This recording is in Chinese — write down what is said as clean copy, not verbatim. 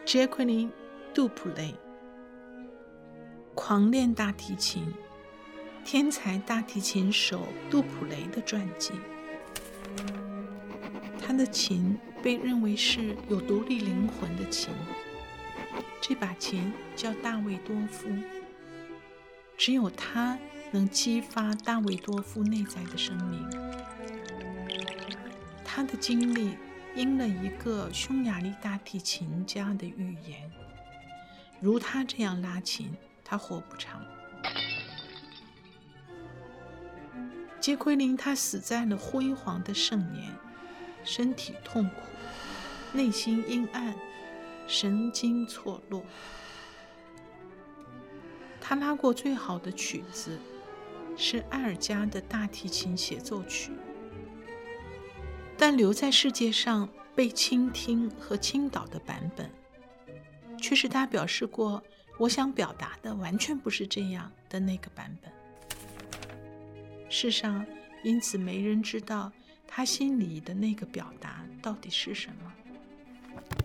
杰奎琳·杜普雷，狂练大提琴，天才大提琴手杜普雷的传记。他的琴被认为是有独立灵魂的琴，这把琴叫大卫多夫，只有他能激发大卫多夫内在的生命。他的经历应了一个匈牙利大提琴家的预言，如他这样拉琴，他活不长。杰奎琳他死在了辉煌的盛年，身体痛苦，内心阴暗，神经错落。他拉过最好的曲子是埃尔加的大提琴协奏曲，但留在世界上被倾听和倾倒的版本，却是他表示过我想表达的完全不是这样的那个版本。世上因此没人知道他心里的那个表达到底是什么。